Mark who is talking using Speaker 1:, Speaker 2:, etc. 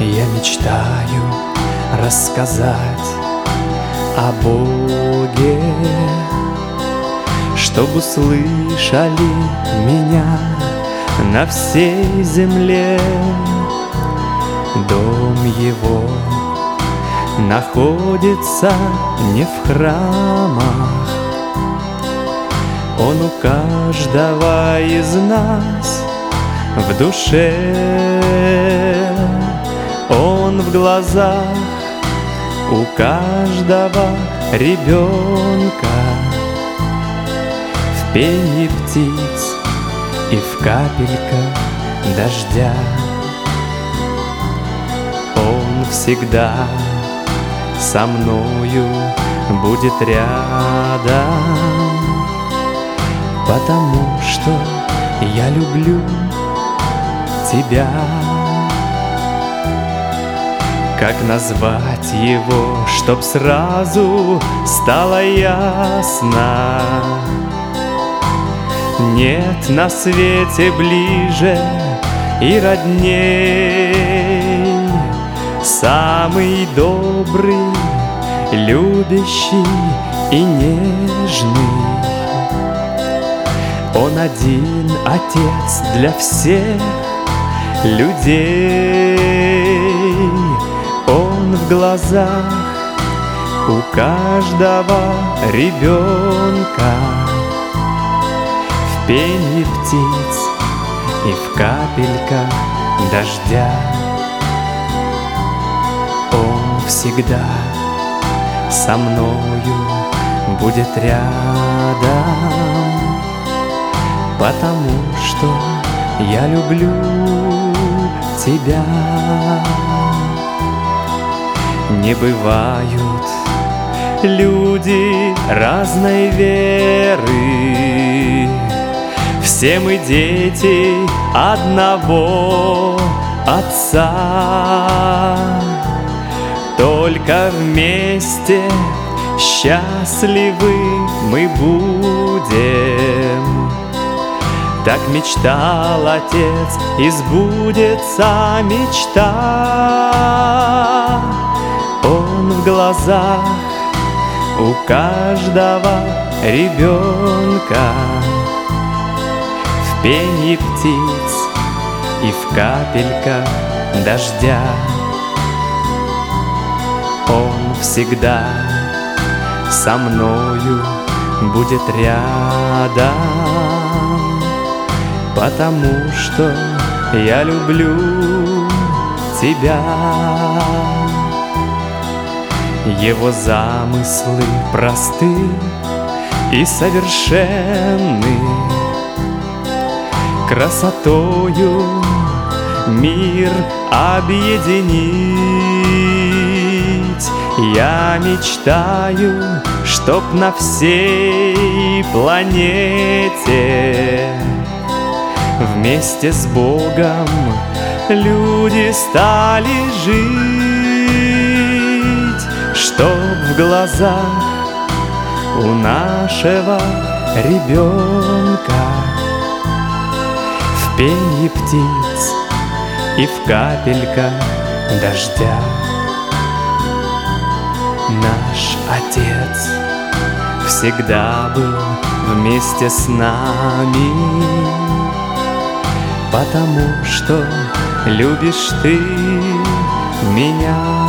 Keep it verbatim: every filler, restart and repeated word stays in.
Speaker 1: Я мечтаю рассказать о Боге, чтоб услышали меня на всей земле. Дом Его находится не в храмах, Он у каждого из нас в душе. Он в глазах у каждого ребенка, в пении птиц и в капельках дождя. Он всегда со мною будет рядом, потому что я люблю тебя. Как назвать его, чтоб сразу стало ясно? Нет на свете ближе и родней, самый добрый, любящий и нежный. Он один Отец для всех людей. Он в глазах у каждого ребенка, в пении птиц и в капельках дождя. Он всегда со мною будет рядом, потому что я люблю тебя. Не бывают люди разной веры, все мы дети одного Отца. Только вместе счастливы мы будем. Так мечтал Отец, и сбудется мечта. Он в глазах у каждого ребенка, в пении птиц и в капельках дождя. Он всегда со мною будет рядом, потому что я люблю тебя. Его замыслы просты и совершенны, красотою мир объединить. Я мечтаю, чтоб на всей планете вместе с Богом люди стали жить, чтоб в глазах у нашего ребенка, в пении птиц и в капельках дождя. Наш Отец всегда был вместе с нами, потому что любишь ты меня.